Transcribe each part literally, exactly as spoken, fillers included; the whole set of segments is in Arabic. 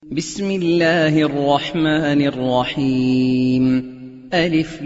بسم الله الرحمن الرحيم. ألف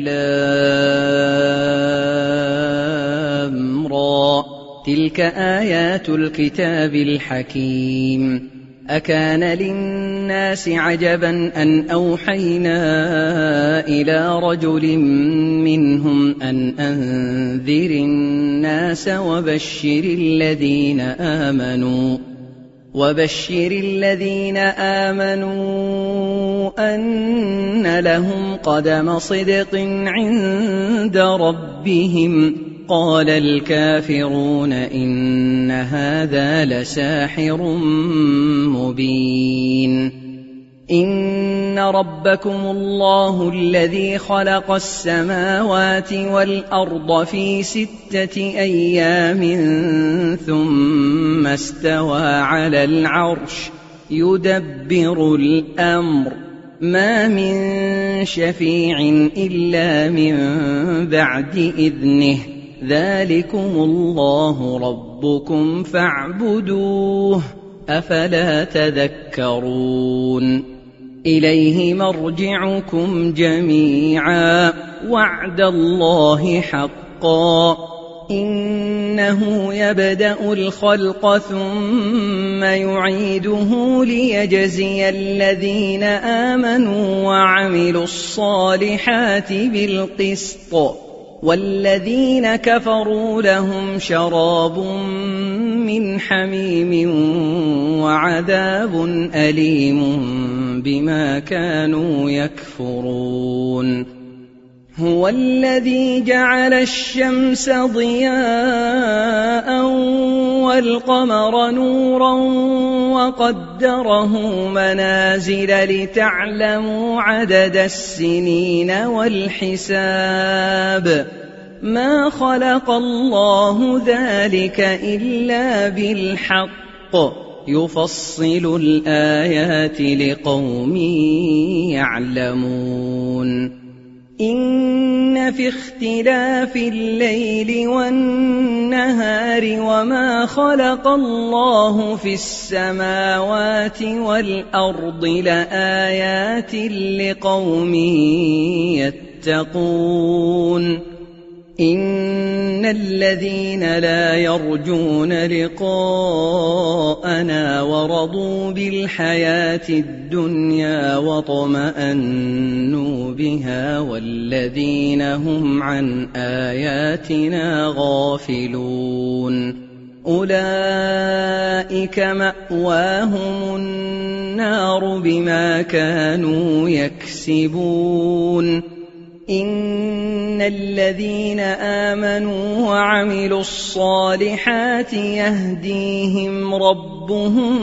لام را، تلك آيات الكتاب الحكيم. أكان للناس عجبا أن أوحينا إلى رجل منهم أن أنذر الناس وبشر الذين آمنوا وبشر الذين آمنوا أن لهم قدم صدق عند ربهم. قال الكافرون إن هذا لساحر مبين. إن ربكم الله الذي خلق السماوات والأرض في ستة أيام ثم استوى على العرش يدبر الأمر، ما من شفيع إلا من بعد إذنه، ذلكم الله ربكم فاعبدوه، أفلا تذكرون. إليه مرجعكم جميعا، وعد الله حقا، إنه يبدأ الخلق ثم يعيده ليجزي الذين آمنوا وعملوا الصالحات بالقسط، والذين كفروا لهم شراب من حميم وعذاب أليم بما كانوا يكفرون. هو الذي جعل الشمس ضياء والقمر نورا وقدره منازل لتعلموا عدد السنين والحساب، ما خلق الله ذلك إلا بالحق، يفصل الآيات لقوم يعلمون. إن في اختلاف الليل والنهار وما خلق الله في السماوات والأرض لآيات لقوم يتقون. إن الذين لا يرجون لقاءنا ورضوا بالحياة الدنيا واطمأنوا بها والذين هم عن آياتنا غافلون أولئك مأواهم النار بما كانوا يكسبون. إن الذين آمنوا وعملوا الصالحات يهديهم ربهم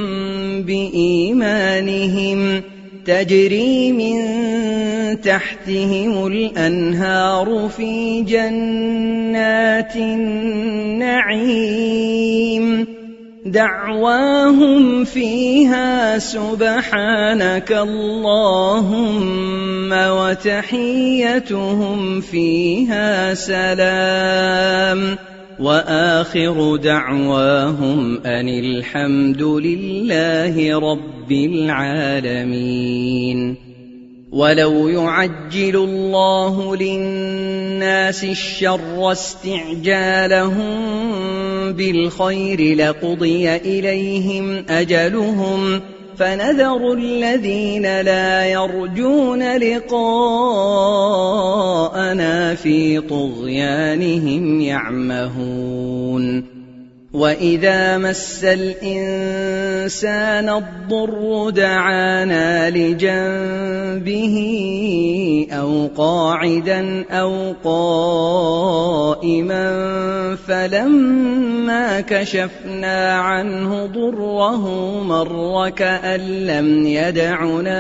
بإيمانهم، تجري من تحتهم الأنهار في جنات النعيم، دعواهم فيها سبحانك اللهم وتحيتهم فيها سلام، وآخر دعواهم أن الحمد لله رب العالمين. ولو يعجل الله للناس الشر استعجالهم بالخير لقضي إليهم أجلهم، فنذر الذين لا يرجون لقاءنا في طغيانهم يعمهون. وإذا مس الإنسان الضر دعانا لجنبه أو قاعدا أو قائما، فلما كشفنا عنه ضره مر كأن لم يدعنا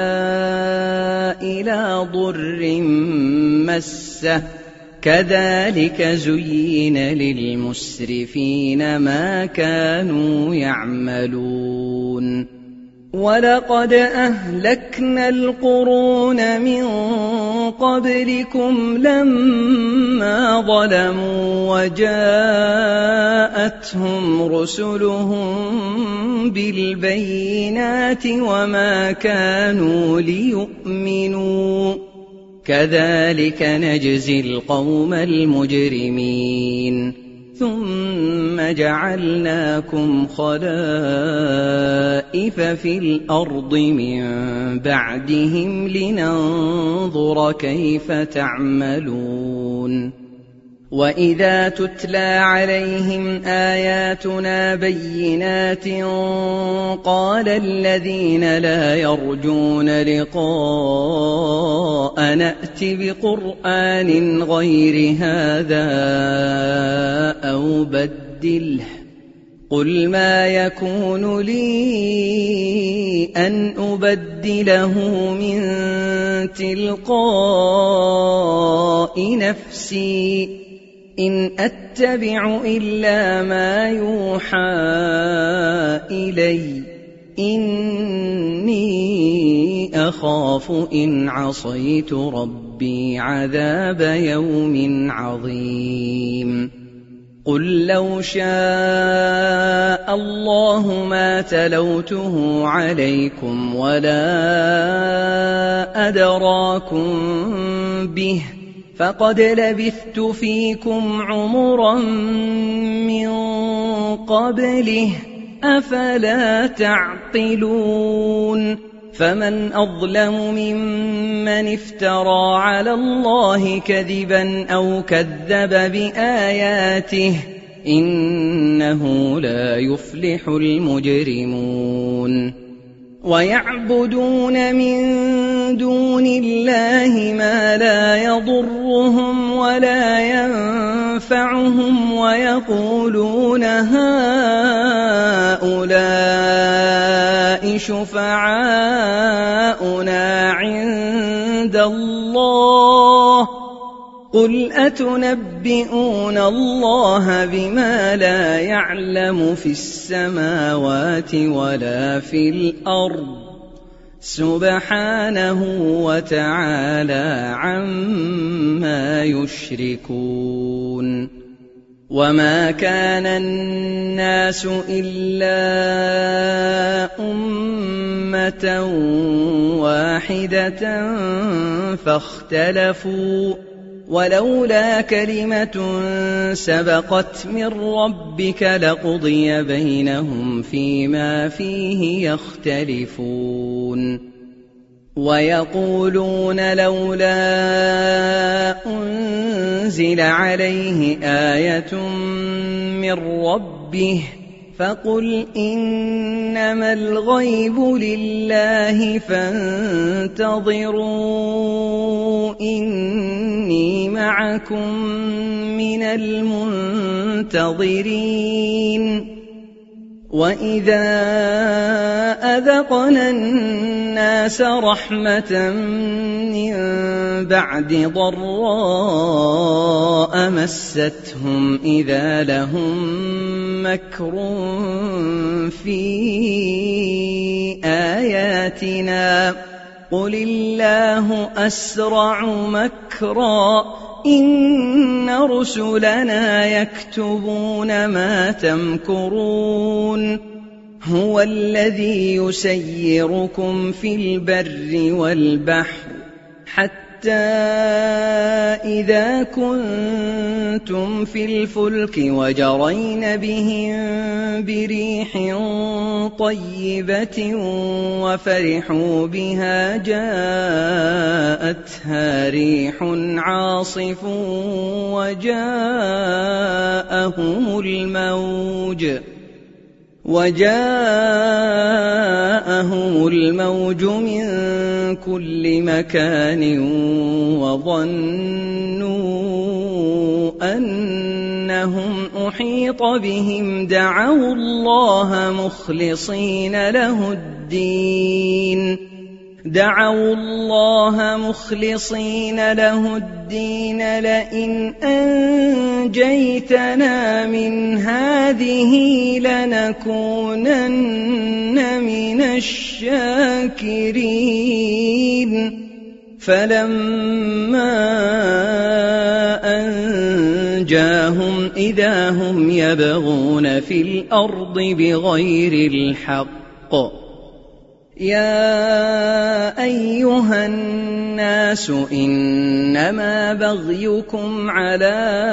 إلى ضر مسه، كذلك زين للمسرفين ما كانوا يعملون. وَلَقَدْ أَهْلَكْنَا الْقُرُونَ مِنْ قَبْلِكُمْ لَمَّا ظَلَمُوا وَجَاءَتْهُمْ رُسُلُهُم بِالْبَيِّنَاتِ وَمَا كَانُوا لِيُؤْمِنُوا ۚ كَذَلِكَ نَجْزِي الْقَوْمَ الْمُجْرِمِينَ ثُمَّ جَعَلْنَاكُمْ خَلَائِفَ فِي الْأَرْضِ مِن بَعْدِهِمْ لِنَنظُرَ كَيْفَ تَعْمَلُونَ وَإِذَا تُتْلَىٰ عَلَيْهِمْ آيَاتُنَا بَيِّنَاتٍ قَالَ الَّذِينَ لَا يَرْجُونَ لِقَاءَنَا ائْتِ بِقُرْآنٍ غَيْرِ هَٰذَا أَوْ بَدِّلْهُ ۚ قُلْ مَا يَكُونُ لِي أَنْ أُبَدِّلَهُ مِن تِلْقَاءِ نَفْسِي ۖ إِنْ أَتَّبِعُ إِلَّا مَا يُوحَىٰ إِلَيَّ ۖ إِنِّي أَخَافُ إِنْ عَصَيْتُ رَبِّي عَذَابَ يَوْمٍ عَظِيمٍ قُل لَّوْ شَاءَ اللَّهُ مَا تَلَوْتُهُ عَلَيْكُمْ وَلَا أَدْرَاكُم بِهِ ۖ فَقَدْ لَبِثْتُ فِيكُمْ عُمُرًا مِّن قَبْلِهِ ۚ أَفَلَا تعقلون فمن أظلم ممن افترى على الله كذبا أو كذب بآياته إنه لا يفلح المجرمون ويعبدون من دون الله ما لا يضرهم ولا ينفعهم ويقولون هؤلاء شفعاؤنا عند الله قل أتنبئون الله بما لا يعلم في السماوات ولا في الأرض سبحانه وتعالى عما يشركون وما كان الناس إلا أمة واحدة فاختلفوا ولولا كلمة سبقت من ربك لقضي بينهم فيما فيه يختلفون ويقولون لولا أنزل عليه آية من ربه فقل إنما الغيب لله فانتظروا إني معكم من المنتظرين وإذا أذقنا الناس رحمة من بعد ضراء مستهم إذا لهم مكر في آياتنا قل الله أسرع مكرا إن رسلنا يكتبون ما تمكرون هو الذي يسيركم في البر والبحر حتى إذا كنتم في الفلك وجرين بهم بريح طيبة وفرحوا بها جاءتها ريح عاصف وجاءهم الموج وجاءهم الموج من كل مكان وظنوا أنهم أحيط بهم دعوا الله مخلصين له الدين دعوا الله مخلصين له الدين لئن أنجيتنا من هذه لنكونن من الشاكرين فلما أنجاهم إذا هم يبغون في الأرض بغير الحق يا أيها الناس إنما بغيكم على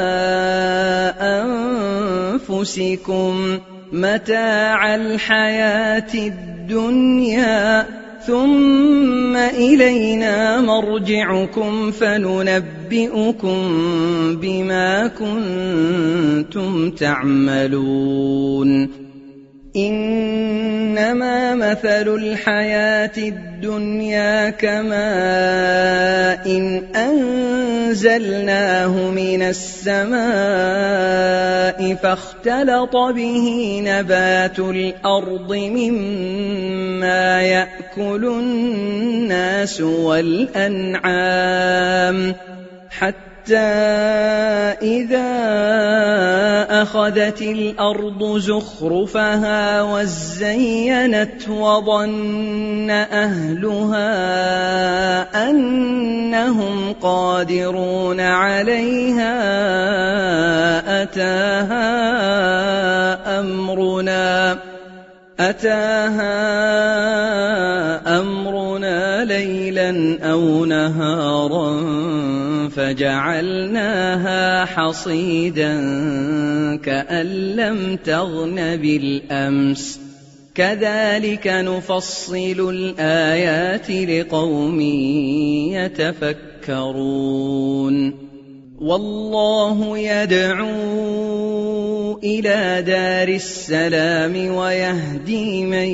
أنفسكم متاع الحياة الدنيا ثم إلينا مرجعكم فننبئكم بما كنتم تعملون إنما مثل الحياة الدنيا كماء إن أنزلناه من السماء فاختلط به نبات الأرض مما يأكل الناس والأنعام حتى حتى إذا أخذت الأرض زخرفها وزينت وظن أهلها أنهم قادرون عليها أتاها أمرنا أتاها أمرنا ليلا أو نهارا فجعلناها حصيدا كأن لم تغن بالأمس كذلك نفصل الآيات لقوم يتفكرون والله يدعو إلى دار السلام ويهدي من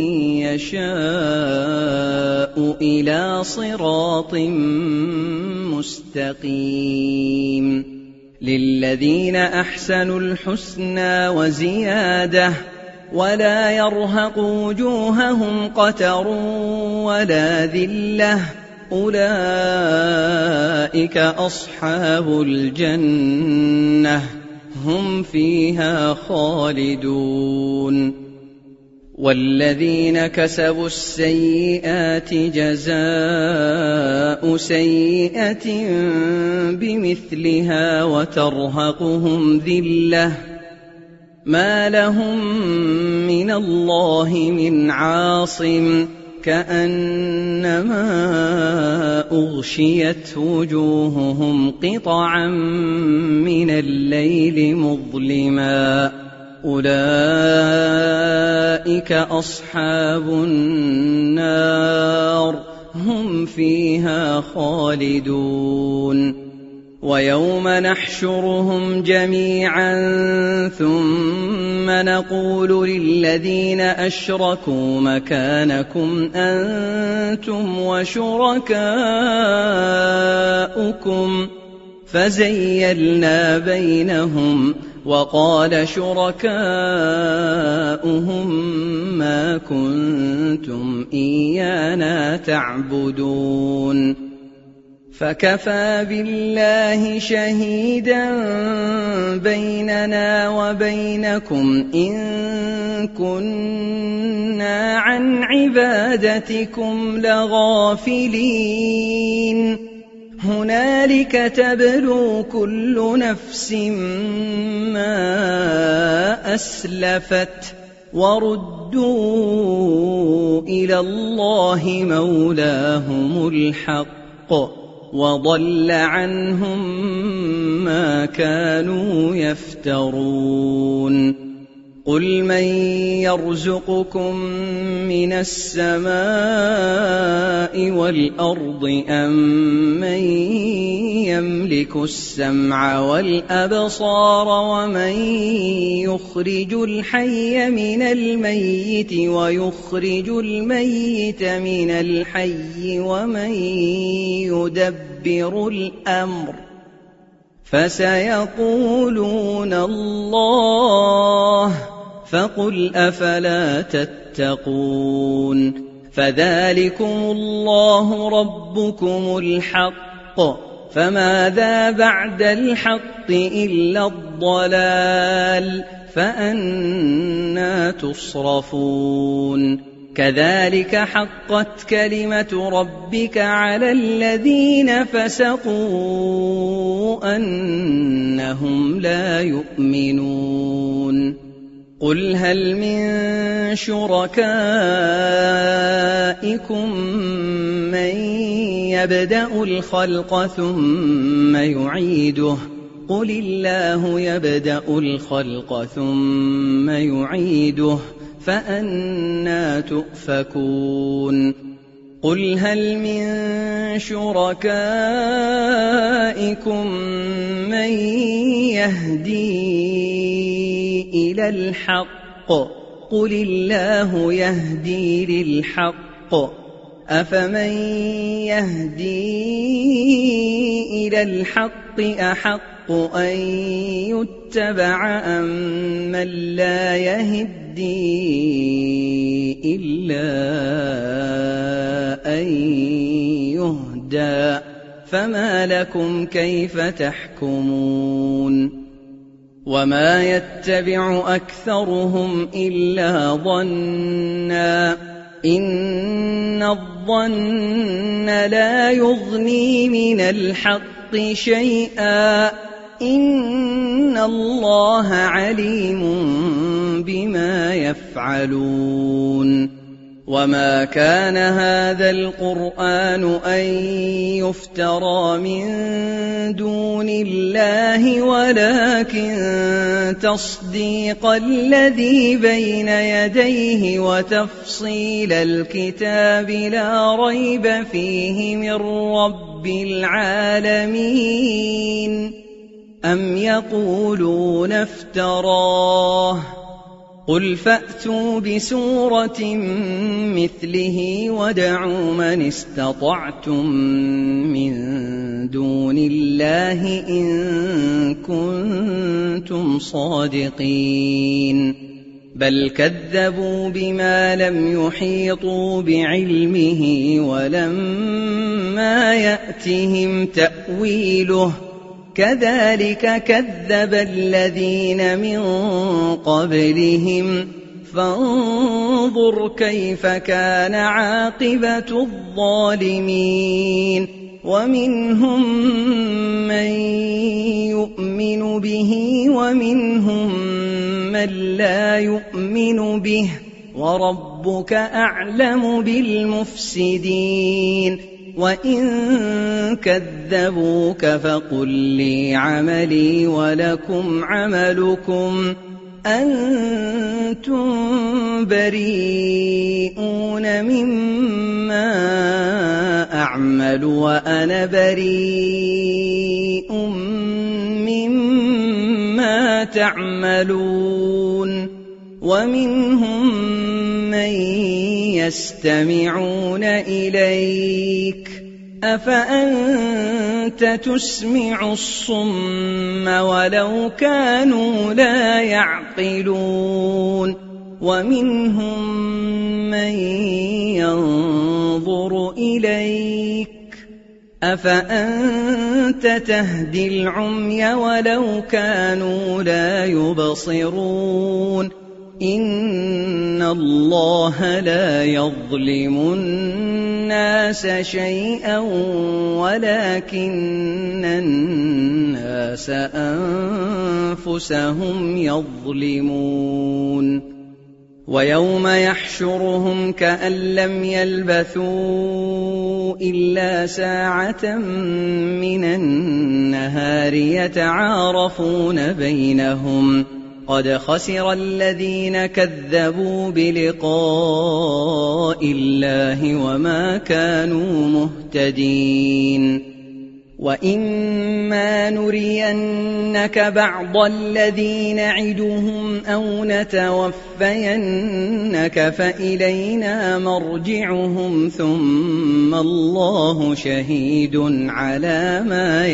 يشاء إلى صراط مستقيم للذين أحسنوا الحسنى وزيادة ولا يرهق وجوههم قتر ولا ذلة أولئك أصحاب الجنة هم فيها خالدون والذين كسبوا السيئات جزاء سيئة بمثلها وترهقهم ذلة ما لهم من الله من عاصم كأنما أغشيت وجوههم قطعا من الليل مظلما أولئك أصحاب النار هم فيها خالدون ويوم نحشرهم جميعا ثم نقول للذين أشركوا مكانكم أنتم وشركاؤكم فزيلنا بينهم وقال شركاؤهم ما كنتم إيانا تعبدون فكفى بالله شهيدا بيننا وبينكم إن كنا عن عبادتكم لغافلين هنالك تبلو كل نفس ما أسلفت وردوا إلى الله مولاهم الحق وضل عنهم ما كانوا يفترون قل من يرزقكم من السماء والأرض أم من يملك السمع والأبصار ومن يخرج الحي من الميت ويخرج الميت من الحي ومن يدبر الأمر فسيقولون الله فقل أفلا تتقون فذلكم الله ربكم الحق، فماذا بعد الحق إلا الضلال، فأنى تصرفون. كذلك حقت كلمة ربك على الذين فسقوا أنهم لا يؤمنون. قل هل من شركائكم من يبدأ الخلق ثم يعيده، قل الله يبدأ الخلق ثم يعيده، فأنى تؤفكون. قل هل من شركائكم من يهدي إلى الحق، قل الله يهدي للحق، أفمن يهدي إلى الحق أحق أن يتبع أم من لا يهدي إلا أن يهدى، فما لكم كيف تحكمون. وما يتبع أكثرهم إلا ظنا، إن الظن لا يغني من الحق شيئا، إن الله عليم بما يفعلون. وما كان هذا القرآن أن يفترى من دون الله، ولكن تصديق الذي بين يديه وتفصيل الكتاب لا ريب فيه من رب العالمين. أم يقولون افتراه، قل فأتوا بسورة مثله وادعوا من استطعتم من دون الله إن كنتم صادقين. بل كذبوا بما لم يحيطوا بعلمه ولما يأتهم تأويله، كذلك كذب الذين من قبلهم، فانظر كيف كان عاقبة الظالمين. ومنهم من يؤمن به ومنهم من لا يؤمن به، وربك أعلم بالمفسدين. وإن كذبوك فقل لي عملي ولكم عملكم، أنتم بريئون مما أعمل وأنا بريء مما تعملون. ومنهم من يستمعون إليك، أفأنت تسمع الصم ولو كانوا لا يعقلون. ومنهم من ينظر إليك، أفأنت تهدي العمي ولو كانوا لا يبصرون. إن الله لا يظلم الناس شيئا ولكن الناس أنفسهم يظلمون. ويوم يحشرهم كأن لم يلبثوا إلا ساعة من النهار يتعارفون بينهم، قد خسر الذين كذبوا بلقاء الله وما كانوا مهتدين. وإما نرينك بعض الذي نعدهم أو نتوفينك فإلينا مرجعهم ثم الله شهيد على ما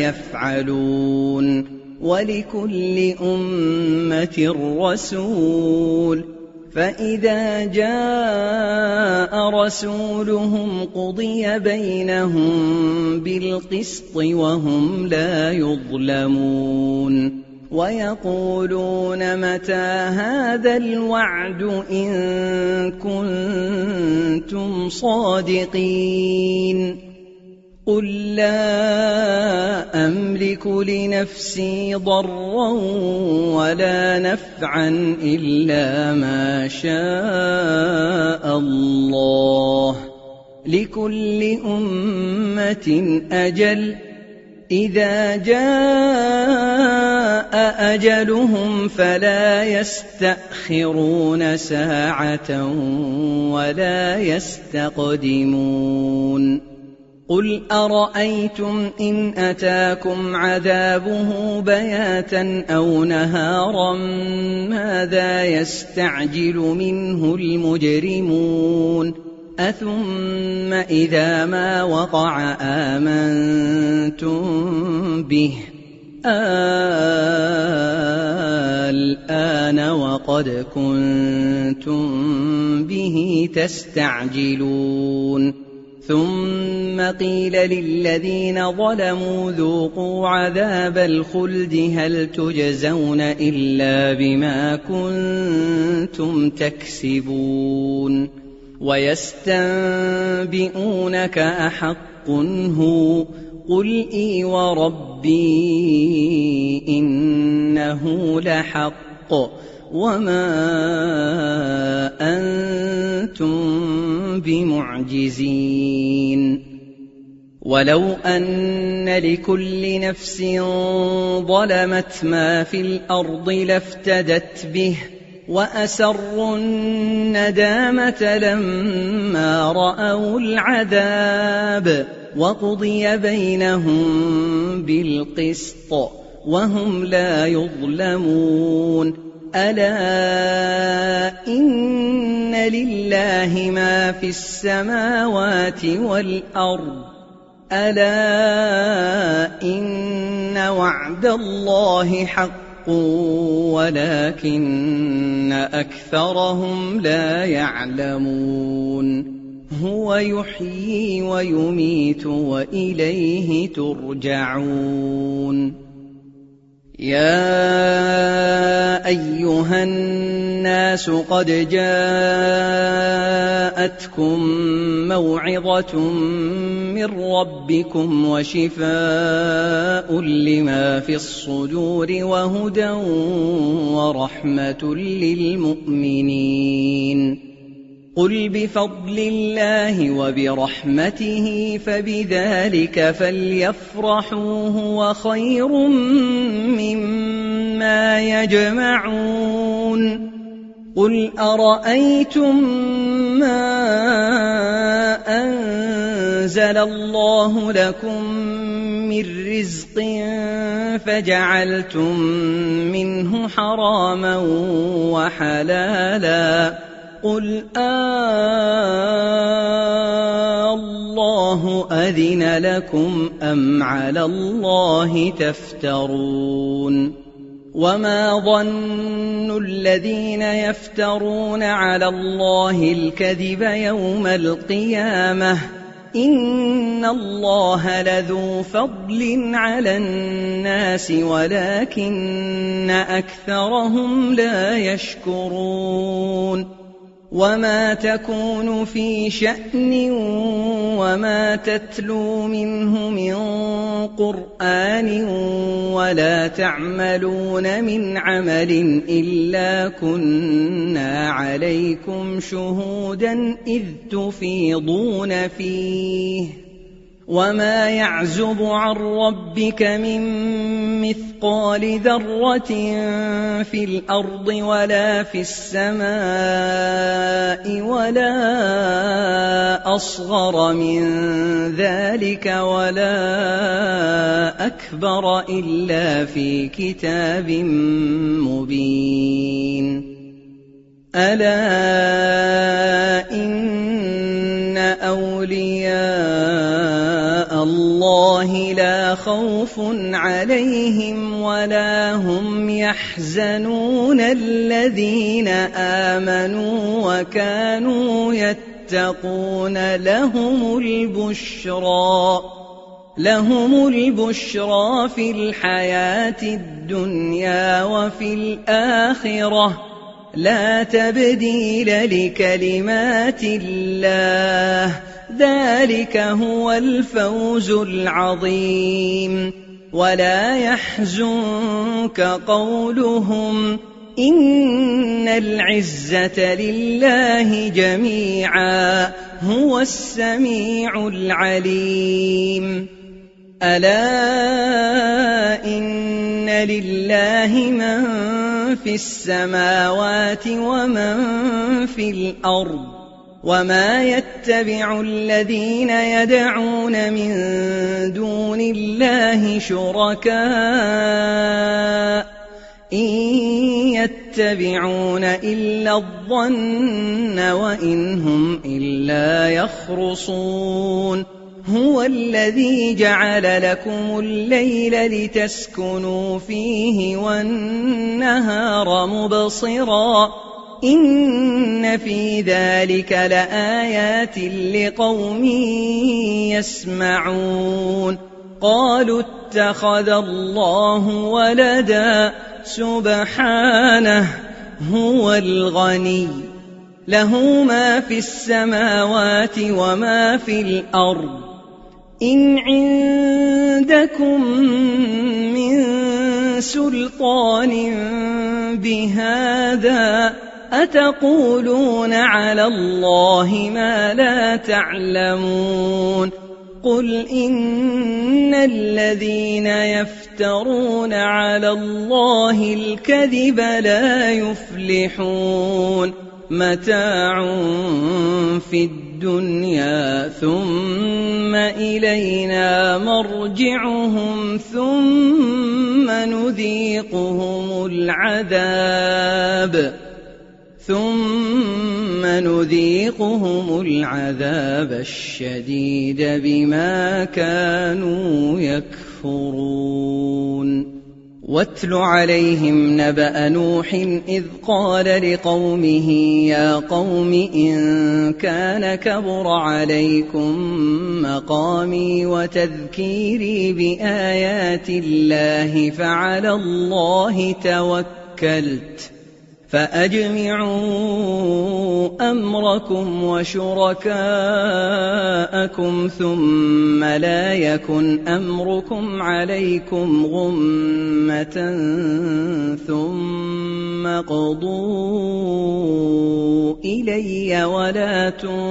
يفعلون. ولكل أمة رسول، فإذا جاء رسولهم قضي بينهم بالقسط وهم لا يظلمون ويقولون متى هذا الوعد إن كنتم صادقين قل لا أملك لنفسي ضرا ولا نفعا إلا ما شاء الله لكل أمة أجل إذا جاء أجلهم فلا يستأخرون ساعة ولا يستقدمون قل أرأيتم إن أتاكم عذابه بياتا أو نهارا ماذا يستعجل منه المجرمون أثم إذا ما وقع آمنتم به الآن وقد كنتم به تستعجلون ثم قيل للذين ظلموا ذوقوا عذاب الخلد هل تجزون إلا بما كنتم تكسبون ويستنبئونك أحق هو قل إي وربي إنه لحق وما أنتم بمعجزين ولو أن لكل نفس ظلمت ما في الأرض لافتدت به وأسروا الندامة لما رأوا العذاب وقضي بينهم بالقسط وهم لا يظلمون ألا إن لله ما في السماوات والأرض ألا إن وعد الله حق ولكن أكثرهم لا يعلمون هو يحيي ويميت وإليه ترجعون يا أيها الناس قد جاءتكم موعظة من ربكم وشفاء لما في الصدور وهدى ورحمة للمؤمنين قل بفضل الله وبرحمته فبذلك فليفرحوا هو خير مما يجمعون قل أرأيتم ما أنزل الله لكم من رزق فجعلتم منه حراما وحلالا قل آه الله أذن لكم أم على الله تفترون وما ظن الذين يفترون على الله الكذب يوم القيامة إن الله لذو فضل على الناس ولكن أكثرهم لا يشكرون وما تكون في شأن وما تتلو منه من قرآن ولا تعملون من عمل إلا كنا عليكم شهودا إذ تفيضون فيه وما يعزب عن ربك من مثقال ذرة في الأرض ولا في السماء ولا أصغر من ذلك ولا أكبر إلا في كتاب مبين ألا إن أولياء الله لا خوف عليهم ولا هم يحزنون الذين آمنوا وكانوا يتقون لهم البشرى لهم البشرى في الحياة الدنيا وفي الآخرة لا تبديل لكلمات الله ذلك هو الفوز العظيم ولا يحزنك قولهم إن العزة لله جميعا هو السميع العليم ألا إن لله من في السماوات ومن في الأرض وما يتبع الذين يدعون من دون الله شركاء إن يتبعون إلا الظن وإن هم إلا يخرصون هو الذي جعل لكم الليل لتسكنوا فيه والنهار مبصرا إن في ذلك لآيات لقوم يسمعون قالوا اتخذ الله ولدا سبحانه هو الغني له ما في السماوات وما في الأرض إن عندكم من سلطان بهذا أتقولون على الله ما لا تعلمون قل إن الذين يفترون على الله الكذب لا يفلحون متاع في الدنيا ثم إلينا مرجعهم ثم نذيقهم العذاب ثم نذيقهم العذاب الشديد بما كانوا يكفرون واتل عليهم نبأ نوح إذ قال لقومه يا قوم إن كان كبر عليكم مقامي وتذكيري بآيات الله فعلى الله توكلت فأجمعوا أمركم وشركاءكم ثم لا يكن أمركم عليكم غمة ثم قضوا إلي ولا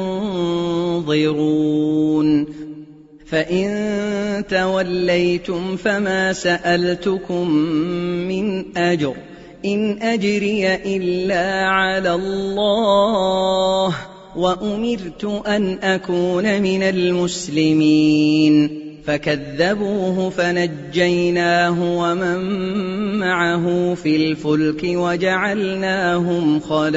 تنظرون فإن توليتم فما سألتكم من أجر إن أجري إلا على الله وأمرت أن أكون من المسلمين فكذبوه فنجيناه ومن معه في الفلك وجعلناهم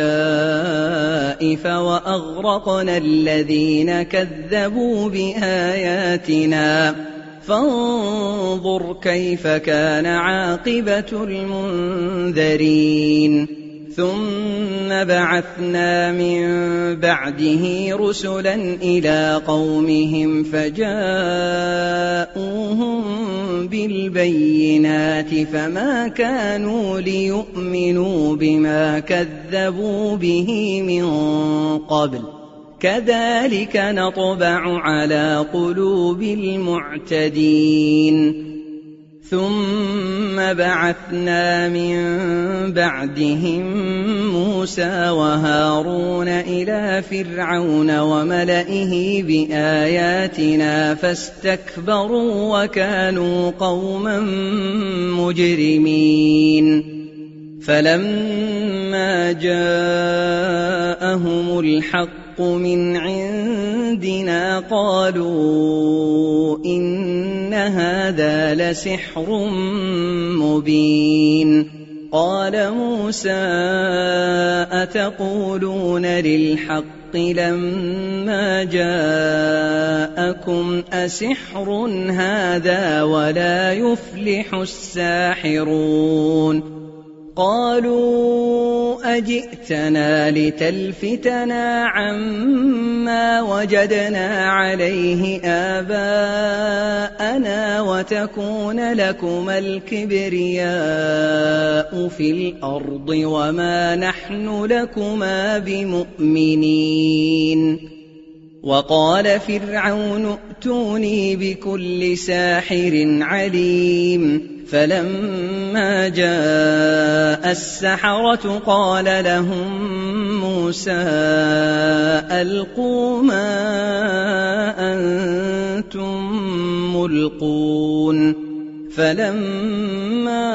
خلائف وأغرقنا الذين كذبوا بآياتنا فانظر كيف كان عاقبة المنذرين ثم بعثنا من بعده رسلا إلى قومهم فجاءوهم بالبينات فما كانوا ليؤمنوا بما كذبوا به من قبل كذلك نطبع على قلوب المعتدين ثم بعثنا من بعدهم موسى وهارون إلى فرعون وملئه بآياتنا فاستكبروا وكانوا قوما مجرمين فلما جاءهم الحق من عندنا قالوا إن هذا لسحر مبين قال موسى أتقولون للحق لما جاءكم أسحر هذا ولا يفلح الساحرون قالوا أجئتنا لتلفتنا عما وجدنا عليه آباءنا وتكون لكما الكبرياء في الأرض وما نحن لكما بمؤمنين وقال فرعون ائتوني بكل ساحر عليم فلما جاء السحرة قال لهم موسى ألقوا ما أنتم ملقون فلما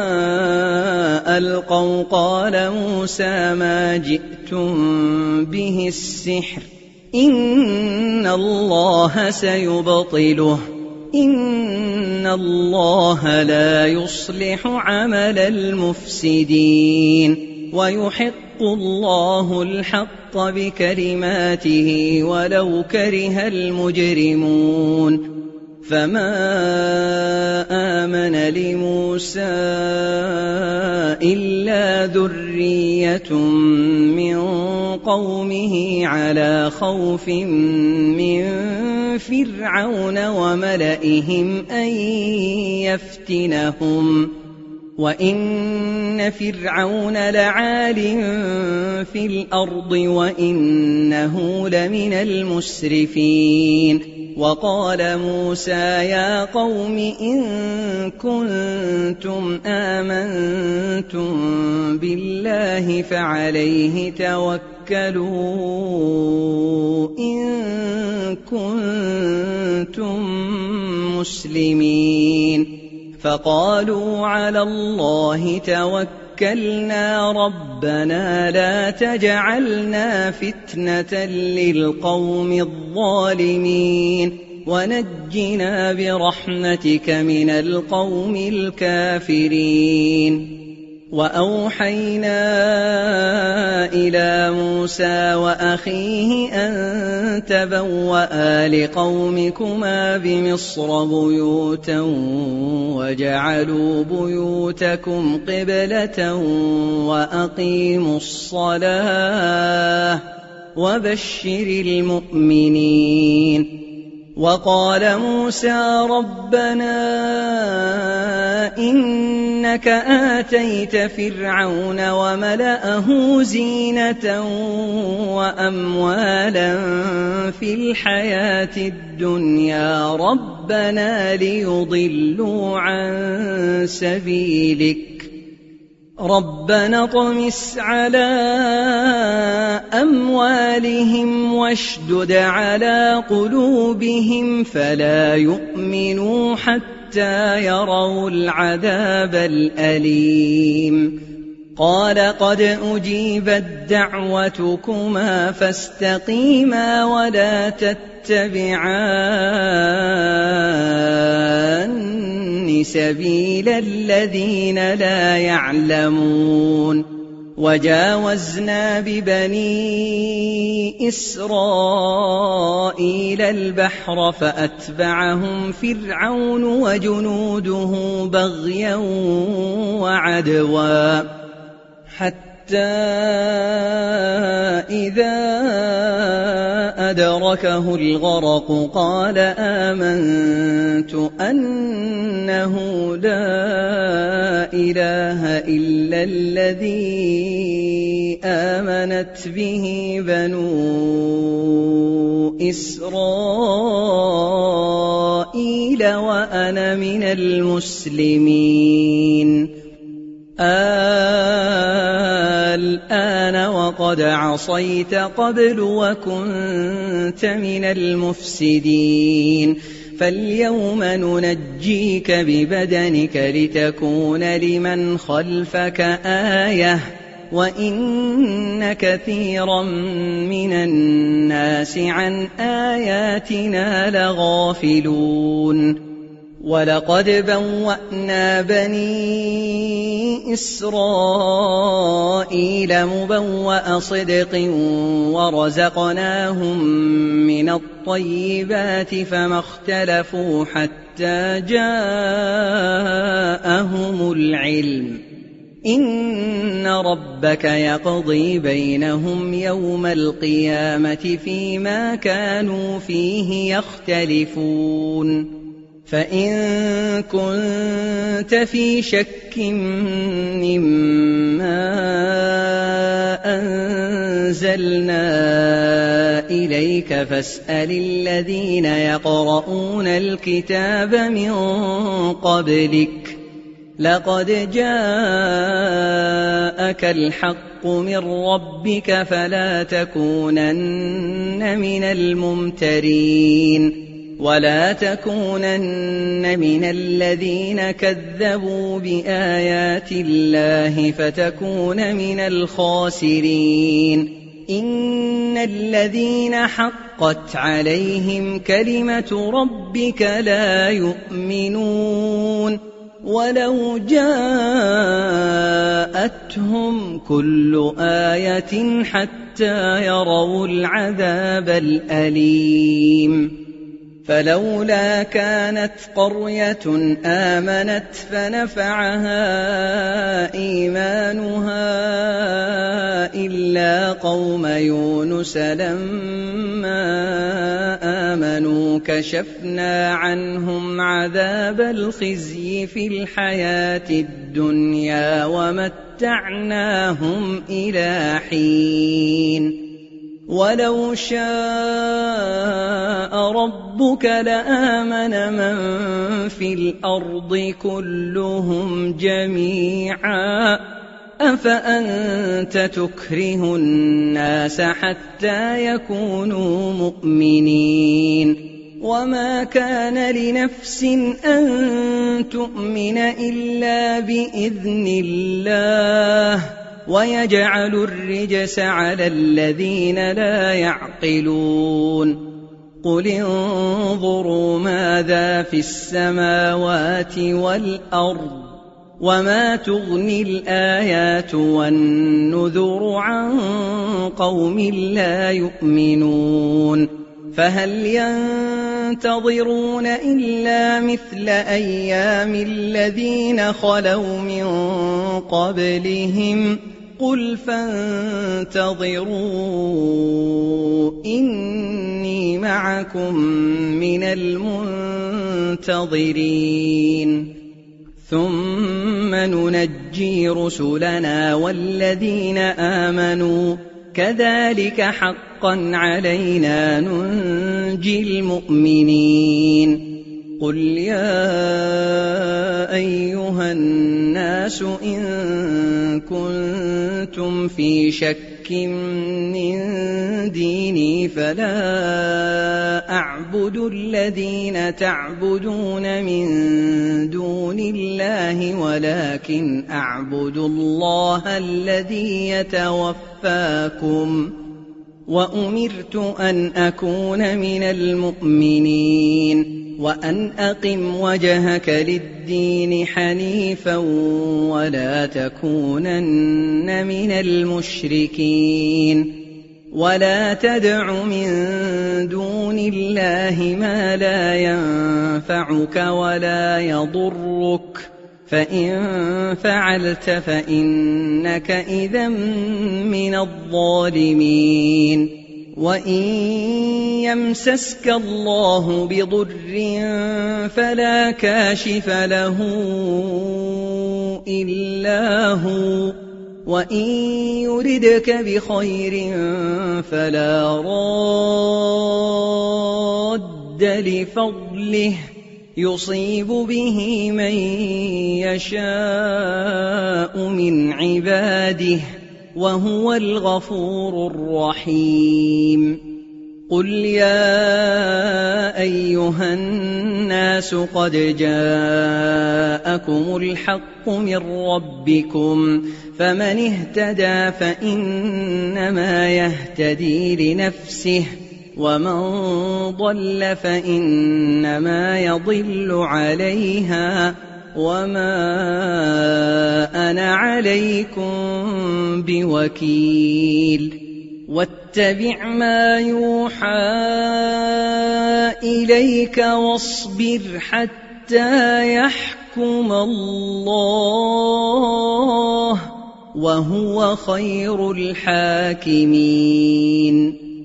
ألقوا قال موسى ما جئتم به السحر إن الله سيبطله إن الله لا يصلح عمل المفسدين ويحق الله الحق بكلماته ولو كره المجرمون فما آمن لموسى إلا ذرية من قومه على خوف من فرعون وملئهم أن يفتنهم وإن فرعون لعال في الأرض وإنه لمن المسرفين وقال موسى يا قوم إن كنتم آمنتم بالله فعليه توكلوا إن كنتم مسلمين فقالوا على الله توكلنا ربنا لا تجعلنا فتنة للقوم الظالمين ونجنا برحمتك من القوم الكافرين وأوحينا إلى موسى وأخيه أن تبوأ لقومكما بمصر بيوتا وجعلوا بيوتكم قبلة وأقيموا الصلاة وبشر المؤمنين وقال موسى ربنا إنك آتيت فرعون وملأه زينة وأموالا في الحياة الدنيا ربنا ليضلوا عن سبيلك ربنا اطمس على أموالهم واشدد على قلوبهم فلا يؤمنوا حتى يروا العذاب الأليم قال قد أجيبت دعوتكما فاستقيما ولا تتبعان سبيل الذين لا يعلمون وجاوزنا ببني إسرائيل البحر فأتبعهم فرعون وجنوده بغيا وعدوا حتى إذا أدركه الغرق قال آمنت أنه لا إله إلا الذي آمنت به بنو إسرائيل وأنا من المسلمين الآن وقد عصيت قبل وكنت من المفسدين فاليوم ننجيك ببدنك لتكون لمن خلفك آية وإن كثيرا من الناس عن آياتنا لغافلون وَلَقَدْ بَوَّأْنَا بَنِي إِسْرَائِيلَ مُبَوَّأَ صِدْقٍ وَرَزَقْنَاهُم مِّنَ الطَّيِّبَاتِ فَمَا اخْتَلَفُوا حَتَّىٰ جَاءَهُمُ الْعِلْمُ ۚ إِنَّ رَبَّكَ يَقْضِي بَيْنَهُمْ يَوْمَ الْقِيَامَةِ فِيمَا كَانُوا فِيهِ يَخْتَلِفُونَ فَإِن كُنتَ فِي شَكٍّ مِّمَّا أَنزَلْنَا إِلَيْكَ فَاسْأَلِ الَّذِينَ يَقْرَؤُونَ الْكِتَابَ مِن قَبْلِكَ لَقَدْ جَاءَكَ الْحَقُّ مِن رَّبِّكَ فَلَا تَكُونَنَّ مِنَ الْمُمْتَرِينَ وَلَا تَكُونَنَّ مِنَ الَّذِينَ كَذَّبُوا بِآيَاتِ اللَّهِ فَتَكُونَ مِنَ الْخَاسِرِينَ إِنَّ الَّذِينَ حَقَّتْ عَلَيْهِمْ كَلِمَةُ رَبِّكَ لَا يُؤْمِنُونَ وَلَوْ جَاءَتْهُمْ كُلُّ آيَةٍ حَتَّىٰ يَرَوُا الْعَذَابَ الْأَلِيمَ فَلَوْلَا كَانَتْ قَرْيَةٌ آمَنَتْ فَنَفَعَهَا إِيمَانُهَا إِلَّا قَوْمَ يُونُسَ لَمَّا آمَنُوا كَشَفْنَا عَنْهُمْ عَذَابَ الْخِزْيِ فِي الْحَيَاةِ الدُّنْيَا وَمَتَّعْنَاهُمْ إِلَىٰ حِينٍ وَلَوْ شَاءَ رَبُّكَ لَآمَنَ مَن فِي الْأَرْضِ كُلُّهُمْ جَمِيعًا أَفَأَنتَ تُكْرِهُ النَّاسَ حَتَّىٰ يَكُونُوا مُؤْمِنِينَ وَمَا كَانَ لِنَفْسٍ أَن تُؤْمِنَ إِلَّا بِإِذْنِ اللَّهِ وَيَجْعَلُ الرِّجْسَ عَلَى الَّذِينَ لَا يَعْقِلُونَ قُلِ انظُرُوا مَاذَا فِي السَّمَاوَاتِ وَالْأَرْضِ وَمَا تُغْنِي الْآيَاتُ وَالنُّذُرُ عَن قَوْمٍ لَّا يُؤْمِنُونَ فَهَلْ يَنتَظِرُونَ إِلَّا مِثْلَ أَيَّامِ الَّذِينَ خَلَوْا مِن قَبْلِهِمْ قُلْ فَانتَظِرُوا إِنِّي مَعَكُم مِّنَ الْمُنتَظِرِينَ ثُمَّ نُنَجِّي رُسُلَنَا وَالَّذِينَ آمَنُوا كَذَلِكَ حَقًّا عَلَيْنَا نُنجِي الْمُؤْمِنِينَ قُلْ يَا أَيُّهَا النَّاسُ إِن كُنتُمْ فِي شَكٍّ مِّن دِينِي فَلَا أَعْبُدُ الَّذِينَ تَعْبُدُونَ مِن دُونِ اللَّهِ وَلَٰكِنْ أَعْبُدُ اللَّهَ الَّذِي يَتَوَفَّاكُمْ وَأُمِرْتُ أَنْ أَكُونَ مِنَ الْمُؤْمِنِينَ وَأَنْ أَقِمْ وَجْهَكَ لِلدِّينِ حَنِيفًا وَلَا تَكُونَنَّ مِنَ الْمُشْرِكِينَ وَلَا تَدْعُ مِن دُونِ اللَّهِ مَا لَا يَنفَعُكَ وَلَا يَضُرُّكَ فَإِن فَعَلْتَ فَإِنَّكَ إِذًا مِّنَ الظَّالِمِينَ وَإِن يَمْسَسْكَ اللَّهُ بِضُرٍّ فَلَا كَاشِفَ لَهُ إِلَّا هُوَ وَإِن يُرِدْكَ بِخَيْرٍ فَلَا رَادَّ لِفَضْلِهِ يُصِيبُ بِهِ مَن يَشَاءُ مِنْ عِبَادِهِ وَهُوَ الْغَفُورُ الرَّحِيمُ قُلْ يَا أَيُّهَا النَّاسُ قَدْ جَاءَكُمُ الْحَقُّ مِن رَّبِّكُمْ فَمَنِ اهْتَدَىٰ فَإِنَّمَا يَهْتَدِي لِنَفْسِهِ ومن ضل فإنما يضل عليها وما أنا عليكم بوكيل واتبع ما يوحى إليك واصبر حتى يحكم الله وهو خير الحاكمين